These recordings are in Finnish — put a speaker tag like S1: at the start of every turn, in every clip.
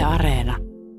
S1: Areena.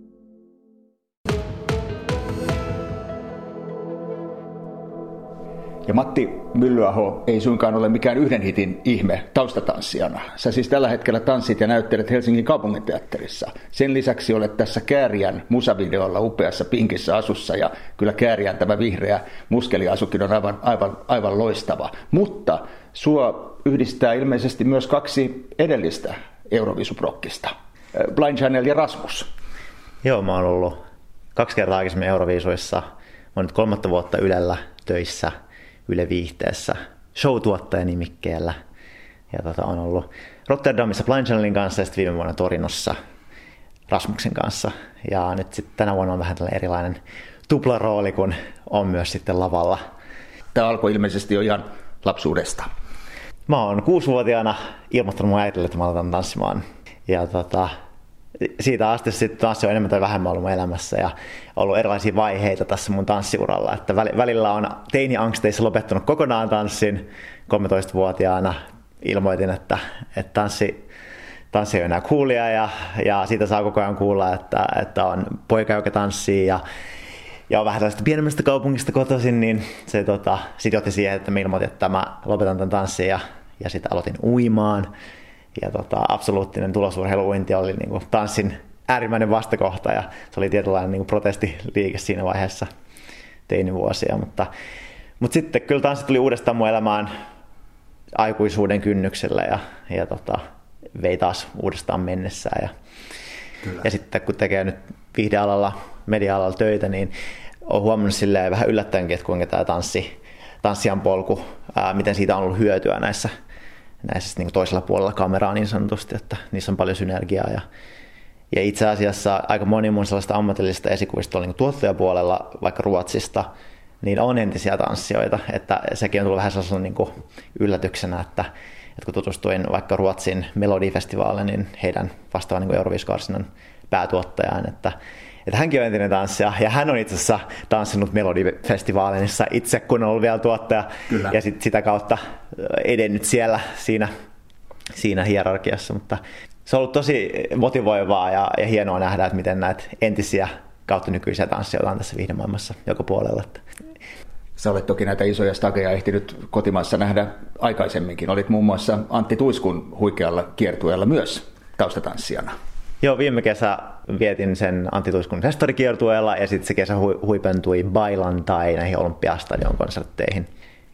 S2: Ja Matti Myllyaho ei suinkaan ole mikään yhden hitin ihme taustatanssijana. Sä siis tällä hetkellä tanssit ja näyttelet Helsingin kaupunginteatterissa. Sen lisäksi olet tässä Kääriän musavideolla upeassa pinkissä asussa ja kyllä Kääriän tämä vihreä muskeliasukin on aivan loistava. Mutta sua yhdistää ilmeisesti myös kaksi edellistä Euroviisuprokkista, Blind Channel ja Rasmus.
S3: Joo, mä oon ollut 2 kertaa aikaisemmin Euroviisuissa. Mä oon nyt 3 vuotta Ylellä töissä. Yle Viihteessä show-tuottajanimikkeellä. Ja on ollut Rotterdamissa Blind Channelin kanssa ja sitten viime vuonna Torinossa Rasmuksen kanssa. Ja nyt sitten tänä vuonna on vähän tällainen erilainen tuplarooli, kun on myös sitten lavalla.
S2: Tämä alkoi ilmeisesti jo ihan lapsuudesta.
S3: Mä oon 6-vuotiaana ilmoittanut mun äitille, että mä aloitan tanssimaan. Ja siitä asti sitten tanssi on enemmän tai vähemmän ollut mun elämässä ja ollut erilaisia vaiheita tässä mun tanssiuralla. Että välillä on teini-angsteissa lopettanut kokonaan tanssin. 13-vuotiaana ilmoitin, että tanssi ei ole enää coolia ja siitä saa koko ajan kuulla, että on poika, joka tanssii ja on vähän tällaista pienemmästä kaupungista kotoisin, niin se sitten johti siihen, että mä ilmoitin, että mä lopetan tämän tanssin ja sitten aloitin uimaan. Ja absoluuttinen tulosurheiluuinti oli niin kuin tanssin äärimmäinen vastakohta ja se oli tietynlainen niin kuin protestiliike siinä vaiheessa teinivuosia. Mutta sitten kyllä tanssi tuli uudestaan mun elämään aikuisuuden kynnyksellä ja vei taas uudestaan mennessään. Ja sitten kun tekee nyt viihdealalla, media-alalla töitä, niin olen huomannut silleen vähän yllättäenkin, että kuinka tämä tanssijan polku, miten siitä on ollut hyötyä näissä niin toisella puolella kameraa niin sanotusti, että niissä on paljon synergiaa. Ja itse asiassa aika moni mun sellaista ammatillisista esikuvista oli niin tuottajapuolella, vaikka Ruotsista, niin on entisiä tanssijoita. Että sekin on tullut vähän sellaisena niin yllätyksenä, että kun tutustuin vaikka Ruotsin Melodifestivaalle, niin heidän vastaavan niin Euroviisukarsinnan päätuottajaan, että hänkin on entinen tanssija, ja hän on itse asiassa tanssinut Melodifestivaalissa itse, kun on ollut vielä tuottaja, kyllä. Ja sitä kautta edennyt siellä siinä hierarkiassa, mutta se on ollut tosi motivoivaa ja hienoa nähdä, että miten näitä entisiä kautta nykyisiä tanssijoita on tässä viihdemaailmassa joka puolella.
S2: Sä olet toki näitä isoja stageja ehtinyt kotimaassa nähdä aikaisemminkin. Olit muun muassa Antti Tuiskun huikealla kiertueella myös taustatanssijana.
S3: Joo, viime kesä vietin sen Antti Tuiskun festarikiertueella ja sitten se kesä huipentui Bailan tai näihin Olympiastadion konsertteihin.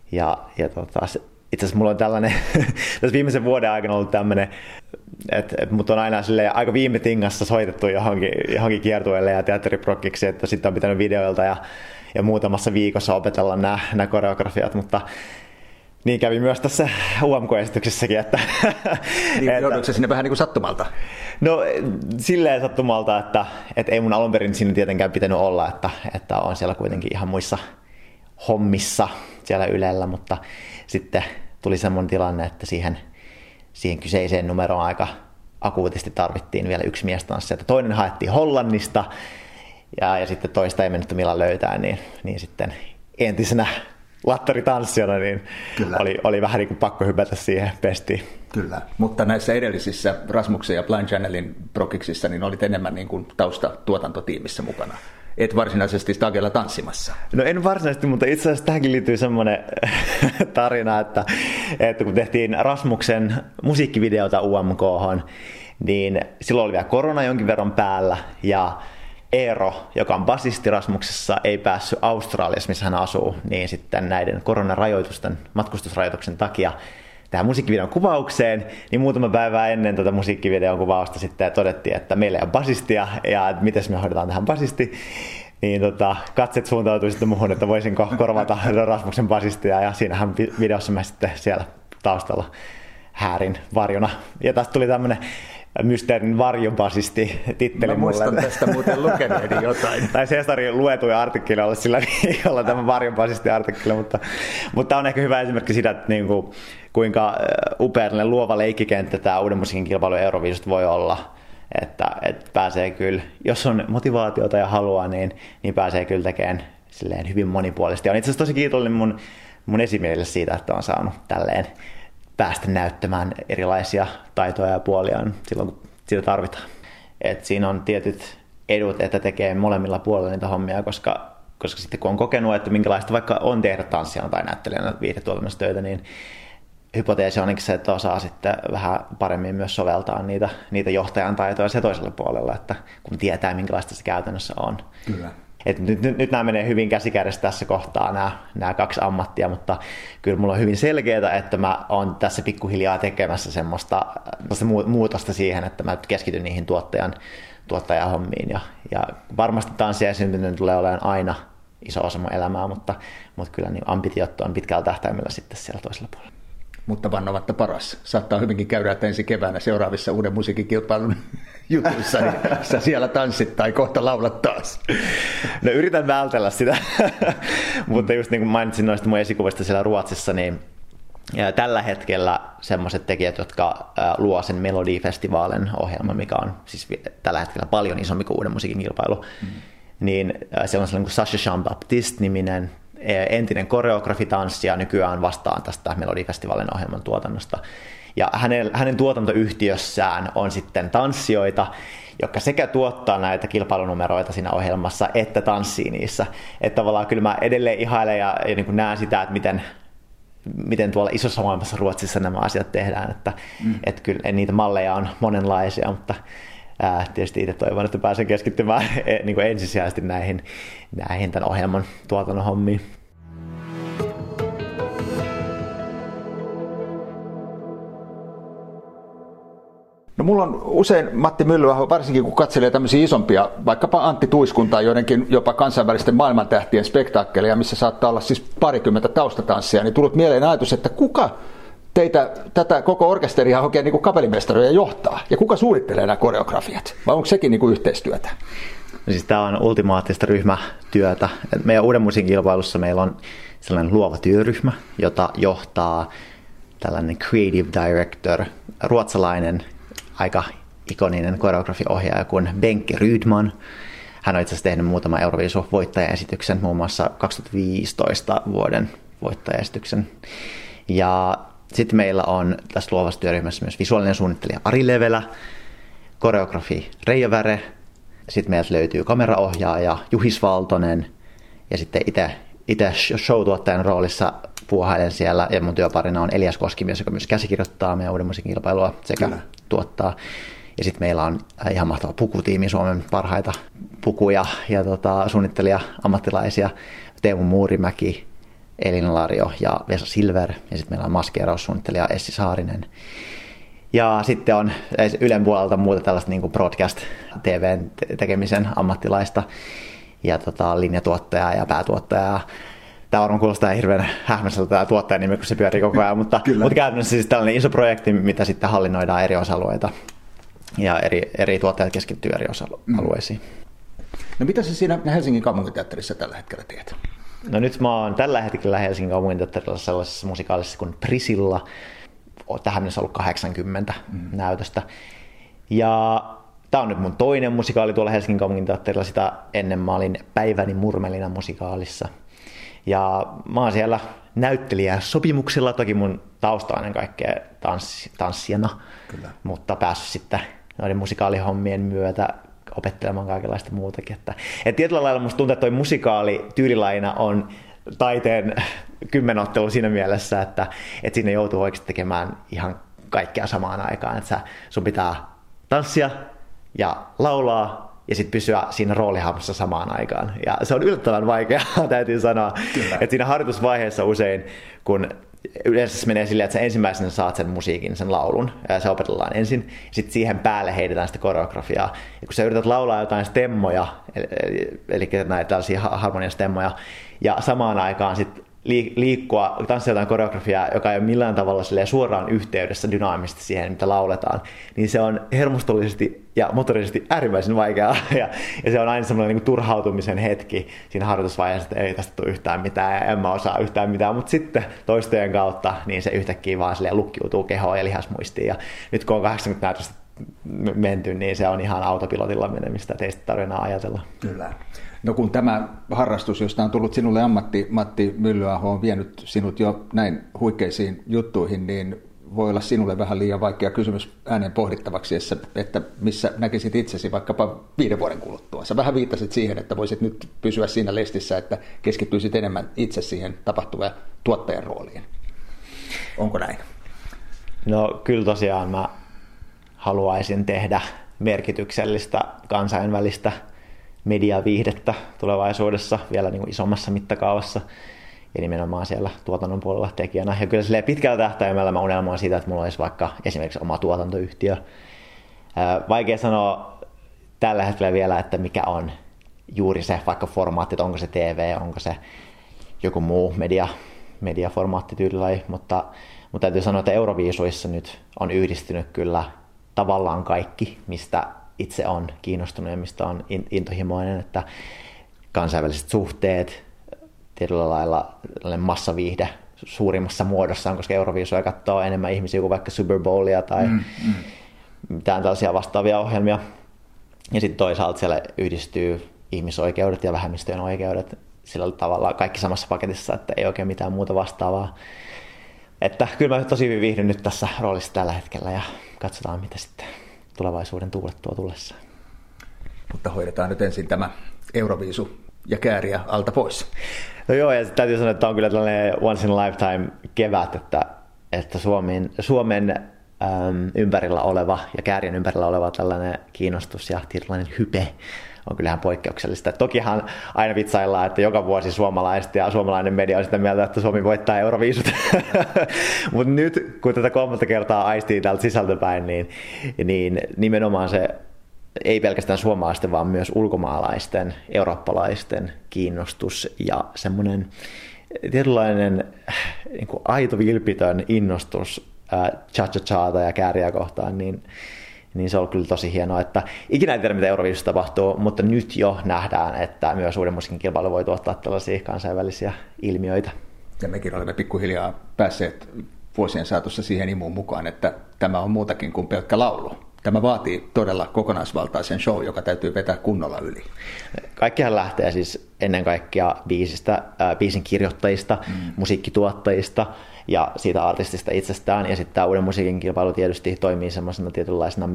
S3: Itse asiassa mulla on tällainen, tässä viimeisen vuoden aikana ollut tämmöinen, että mut on aina aika viime tingassa soitettu johonkin kiertueelle ja teatteriprokkiksi, että sitten on pitänyt videoilta ja muutamassa viikossa opetella nämä koreografiat, mutta niin kävi myös tässä UMK-esityksessäkin, että
S2: joudutko se sinne vähän niin kuin sattumalta?
S3: No silleen sattumalta, että ei mun alun perin siinä tietenkään pitänyt olla, että on siellä kuitenkin ihan muissa hommissa siellä Ylellä, mutta sitten tuli semmoinen tilanne, että siihen kyseiseen numeroon aika akuutisti tarvittiin vielä yksi miestanssi. Toinen haettiin Hollannista ja sitten toista ei mennyt millään löytää, niin sitten entisenä lattaritanssijana niin oli vähän niin kuin pakko hypätä siihen pestiin.
S2: Kyllä, mutta näissä edellisissä Rasmuksen ja Blind Channelin prokiksissa niin olit enemmän niin kuin taustatuotantotiimissä mukana. Et varsinaisesti stagella tanssimassa.
S3: No en varsinaisesti, mutta itse asiassa tähänkin liittyy semmoinen tarina, että kun tehtiin Rasmuksen musiikkivideota UMK:hon, niin silloin oli vielä korona jonkin verran päällä ja Eero, joka on basisti Rasmuksessa, ei päässyt Australiassa, missä hän asuu, niin sitten näiden koronarajoitusten, matkustusrajoituksen takia tähän musiikkivideon kuvaukseen, niin muutama päivää ennen tätä musiikkivideon kuvausta sitten todettiin, että meillä ei ole basistia ja miten me hoidetaan tähän basisti. Niin katset suuntautui sitten muhun, että voisinko korvata Rasmuksen basistia ja siinähän videossa mä sitten siellä taustalla häärin varjona. Ja tästä tuli tämmöinen mysteerin varjobasisti titteli
S2: mulle. Mä muistan tästä muuten lukeneeni jotain.
S3: Tai Cesarin luetuja artikkeli olla sillä viikolla tämä varjobasisti artikkeli, mutta on ehkä hyvä esimerkki siitä, että niinku, kuinka upea luova leikkikenttä tämä uuden musiikin kilpailu Euroviisusta voi olla. Että pääsee kyllä, jos on motivaatiota ja halua, niin pääsee kyllä tekemään silleen hyvin monipuolisesti. Olen itse asiassa tosi kiitollinen mun esimiehille siitä, että on saanut tälleen päästä näyttämään erilaisia taitoja ja puoliaan silloin, kun sitä tarvitaan. Et siinä on tietyt edut, että tekee molemmilla puolilla niitä hommia, koska sitten kun on kokenut, että minkälaista vaikka on tehdä tanssijana tai näyttelijänä viihdetuotannossa töitä, niin hypoteesi on se, että osaa sitten vähän paremmin myös soveltaa niitä johtajan taitoja se toisella puolella, että kun tietää, minkälaista se käytännössä on.
S2: Kyllä.
S3: Et nyt nämä menee hyvin käsikädessä tässä kohtaa, nämä kaksi ammattia, mutta kyllä mulla on hyvin selkeää, että mä oon tässä pikkuhiljaa tekemässä semmoista muutosta siihen, että mä keskityn niihin tuottajahommiin. Ja varmasti tanssia ja syntyminen tulee olemaan aina iso osa mun elämää, mutta kyllä niin ambitiot on pitkällä tähtäimellä sitten siellä toisella puolella.
S2: Mutta vannomatta paras. Saattaa hyvinkin käydä, että ensi keväänä seuraavissa uuden musiikkikilpailun jutuissa, niin sä siellä tanssit tai kohta laulat taas.
S3: No yritän vältellä sitä, mutta just niin kuin mainitsin noista mun esikuvista siellä Ruotsissa, niin tällä hetkellä semmoiset tekijät, jotka luo sen Melodifestivalen ohjelman, mikä on siis tällä hetkellä paljon isompi kuin uuden musiikin kilpailu, niin siellä on sellainen kuin Sasha Jean-Baptiste-niminen entinen koreografitanssija nykyään vastaan tästä Melodifestivalin ohjelman tuotannosta. Ja hänen tuotantoyhtiössään on sitten tanssijoita, jotka sekä tuottaa näitä kilpailunumeroita siinä ohjelmassa, että tanssii niissä. Että tavallaan kyllä mä edelleen ihailen ja niin kuin näen sitä, että miten tuolla isossa maailmassa Ruotsissa nämä asiat tehdään. Että kyllä niitä malleja on monenlaisia, mutta tietysti itse toivon, että pääsen keskittymään niin kuin ensisijaisesti näihin tämän ohjelman tuotannon hommiin.
S2: No mulla on usein Matti Myllyvaho, varsinkin kun katselee tämmöisiä isompia, vaikkapa Antti Tuiskun tai joidenkin jopa kansainvälisten maailmantähtien spektaakkeleja, missä saattaa olla siis 20 taustatanssia, niin tullut mieleen ajatus, että kuka teitä tätä koko orkesteria oikein niin kuin kapellimestaroja johtaa ja kuka suunnittelee nämä koreografiat? Vai onko sekin niin kuin yhteistyötä?
S3: No siis tämä on ultimaattista ryhmätyötä. Meidän uuden musiikin kilpailussa meillä on sellainen luova työryhmä, jota johtaa tällainen creative director, ruotsalainen aika ikoninen koreografiohjaaja kuin Benke Rydman. Hän on itse asiassa tehnyt muutaman Euroviisu-voittajaesityksen, muun muassa 2015 vuoden voittajaesityksen. Ja sitten meillä on tässä luovassa työryhmässä myös visuaalinen suunnittelija Ari Levelä, koreografi Reijo Väre, sitten meiltä löytyy kameraohjaaja Juhis Valtonen ja sitten itse show-tuottajan roolissa puuhailen siellä ja mun työparina on Elias Koskimies, joka myös käsikirjoittaa meidän uuden musiikin kilpailua sekä tuottaa. Ja sitten meillä on ihan mahtava pukutiimi, Suomen parhaita pukuja ja suunnittelija-ammattilaisia, Teemu Muurimäki, Elina Lario ja Vesa Silver, ja sitten meillä on maskeeraussuunnittelija Essi Saarinen. Ja sitten on Ylen puolelta muuta tällaista niin kuin broadcast-TVn tekemisen ammattilaista, ja linjatuottajaa ja päätuottajaa. Tämä varmaan kuulostaa hirveän hämmäiseltä tämä tuottajan nimi, kun se pyörii koko ajan, mutta käytännössä siis tällainen iso projekti, mitä sitten hallinnoidaan eri osa-alueita, ja eri tuottajat keskittyy eri osa-alueisiin.
S2: No mitä sä siinä Helsingin kaupunginteatterissa tällä hetkellä teet?
S3: No nyt mä oon tällä hetkellä Helsingin kaupunginteatterilla sellaisessa musikaalisessa kuin Prisilla. Tähän mennessä ollut 80 näytöstä. Ja tää on nyt mun toinen musikaali tuolla Helsingin kaupunginteatterilla. Sitä ennen mä olin Päiväni Murmelina musikaalissa. Ja mä oon siellä näyttelijä sopimuksella. Toki mun tausta on ennen kaikkea tanssijana. Kyllä. Mutta päässyt sitten noiden musikaalihommien myötä opettelemaan kaikenlaista muutakin. Että tietyllä lailla musta tuntuu, että toi musikaali tyylilajina on taiteen kymmenottelu siinä mielessä, että siinä joutuu oikeasti tekemään ihan kaikkea samaan aikaan. Että sun pitää tanssia ja laulaa ja sitten pysyä siinä roolihahmossa samaan aikaan. Ja se on yllättävän vaikeaa, täytyy sanoa. Että siinä harjoitusvaiheessa usein, kun yleensä se menee silleen, että sä ensimmäisenä saat sen musiikin, sen laulun, ja se opetellaan ensin, sitten siihen päälle heitetään sitä koreografiaa. Ja kun sä yrität laulaa jotain stemmoja, eli näitä tällaisia harmoniastemmoja, ja samaan aikaan sitten liikkua, tanssia jotain koreografiaa, joka ei ole millään tavalla suoraan yhteydessä dynaamisesti siihen, mitä lauletaan, niin se on hermostollisesti ja motorisesti äärimmäisen vaikeaa. Ja se on aina semmoinen niin kuin turhautumisen hetki siinä harjoitusvaiheessa, että ei tästä tule yhtään mitään ja en mä osaa yhtään mitään, mutta sitten toistojen kautta niin se yhtäkkiä vaan lukkiutuu kehoon ja lihasmuistiin. Ja nyt kun on 80 näytöstä menty, niin se on ihan autopilotilla menemistä, että ei sitä tarvitse ajatella.
S2: Kyllä. No kun tämä harrastus, josta on tullut sinulle ammatti, Matti Myllyaho, on vienyt sinut jo näin huikeisiin juttuihin, niin voi olla sinulle vähän liian vaikea kysymys ääneen pohdittavaksi, että missä näkisit itsesi vaikkapa 5 vuoden kuluttua. Sä vähän viittasit siihen, että voisit nyt pysyä siinä lestissä, että keskittyisit enemmän itse siihen tapahtuvaan tuottajan rooliin. Onko näin?
S3: No kyllä tosiaan mä haluaisin tehdä merkityksellistä kansainvälistä mediaviihdettä tulevaisuudessa vielä niin kuin isommassa mittakaavassa ja nimenomaan siellä tuotannon puolella tekijänä. Ja kyllä pitkällä tähtäimellä mä unelmoin siitä, että mulla olisi vaikka esimerkiksi oma tuotantoyhtiö. Vaikea sanoa tällä hetkellä vielä, että mikä on juuri se vaikka formaatti, että onko se TV, onko se joku muu mediaformaattityylilaji, mutta täytyy sanoa, että Euroviisuissa nyt on yhdistynyt kyllä tavallaan kaikki, mistä itse on kiinnostunut ja mistä on intohimoinen, että kansainväliset suhteet, tietyllä lailla massaviihde suurimmassa muodossaan, koska Euroviisuja katsoo enemmän ihmisiä kuin vaikka Super Bowlia tai mitään tällaisia vastaavia ohjelmia. Ja sitten toisaalta siellä yhdistyy ihmisoikeudet ja vähemmistöjen oikeudet sillä tavalla kaikki samassa paketissa, että ei oikein mitään muuta vastaavaa. Että kyllä mä tosi hyvin viihdyn nyt tässä roolissa tällä hetkellä ja katsotaan, mitä sitten tulevaisuuden tuulet tuo tullessaan.
S2: Mutta hoidetaan nyt ensin tämä Euroviisu ja kääriä alta pois.
S3: No joo, ja täytyy sanoa, että on kyllä tällainen once in a lifetime kevät, että Suomen ympärillä oleva ja käärien ympärillä oleva tällainen kiinnostus ja tietynlainen hype on kyllähän poikkeuksellista. Tokihan aina vitsaillaan, että joka vuosi suomalaiset ja suomalainen media on sitä mieltä, että Suomi voittaa Euroviisut. Mutta nyt, kun tätä 3. kertaa aistii täältä sisältöpäin, niin nimenomaan se ei pelkästään suomalaisten, vaan myös ulkomaalaisten, eurooppalaisten kiinnostus ja semmoinen tietynlainen niin kuin aito vilpitön innostus cha-cha-chaata ja kääriä kohtaan, niin se on kyllä tosi hienoa, että ikinä ei tiedä, mitä Euroviisussa tapahtuu, mutta nyt jo nähdään, että myös uuden musiikin kilpailu voi tuottaa tällaisia kansainvälisiä ilmiöitä.
S2: Ja mekin olemme pikkuhiljaa päässeet vuosien saatossa siihen imuun mukaan, että tämä on muutakin kuin pelkkä laulu. Tämä vaatii todella kokonaisvaltaisen show, joka täytyy vetää kunnolla yli.
S3: Kaikkihan lähtee siis ennen kaikkea biisin kirjoittajista, musiikkituottajista ja siitä artistista itsestään. Ja sitten tämä uuden musiikin kilpailu tietysti toimii semmoisena tietynlaisena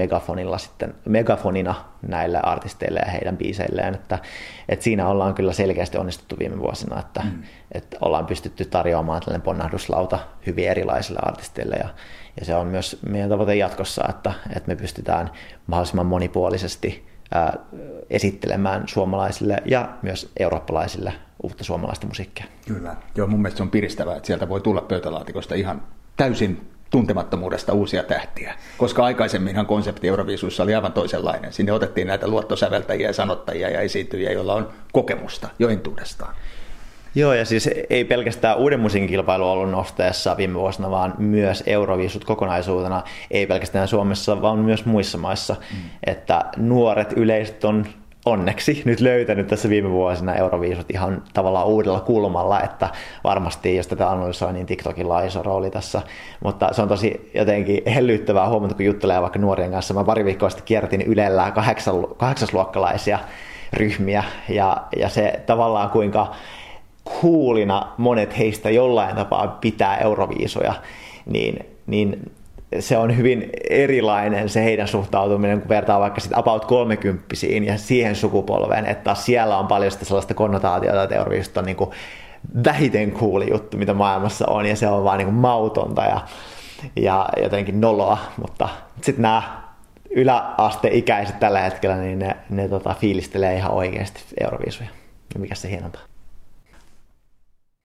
S3: megafonina näille artisteille ja heidän biiseilleen. Että siinä ollaan kyllä selkeästi onnistuttu viime vuosina, että ollaan pystytty tarjoamaan tällainen ponnahduslauta hyvin erilaisille artisteille. Ja se on myös meidän tavoite jatkossa, että me pystytään mahdollisimman monipuolisesti esittelemään suomalaisille ja myös eurooppalaisille uutta suomalaista musiikkia.
S2: Kyllä. Joo, mun mielestä se on piristävää, että sieltä voi tulla pöytälaatikosta ihan täysin tuntemattomuudesta uusia tähtiä, koska aikaisemminhan konsepti Euroviisuissa oli aivan toisenlainen. Sinne otettiin näitä luottosäveltäjiä ja sanottajia ja esiintyjiä, joilla on kokemusta jo entuudestaan.
S3: Joo, ja siis ei pelkästään uuden musiikin kilpailu ollut nosteessa viime vuosina, vaan myös Euroviisut kokonaisuutena, ei pelkästään Suomessa, vaan myös muissa maissa. Että nuoret yleisöt on onneksi nyt löytänyt tässä viime vuosina Euroviisut ihan tavallaan uudella kulmalla, että varmasti, jos tätä analysoi, niin TikTokilla on iso rooli tässä, mutta se on tosi jotenkin hellyttävää huomata, kun juttelee vaikka nuorien kanssa. Mä pari viikkoa sitten kiertin Ylellä 8-luokkalaisia ryhmiä, ja se tavallaan kuinka coolina monet heistä jollain tapaa pitää Euroviisuja, niin se on hyvin erilainen se heidän suhtautuminen, kun vertaa vaikka sitten about 30-vuotiaisiin ja siihen sukupolveen, että siellä on paljon sellaista konnotaatiota, että Euroviisut on niin kuin vähiten cool juttu, mitä maailmassa on, ja se on vaan niin kuin mautonta ja jotenkin noloa, mutta sitten nämä yläasteikäiset tällä hetkellä, niin ne fiilistelee ihan oikeasti Euroviisuja. Ja mikä se hienompaa.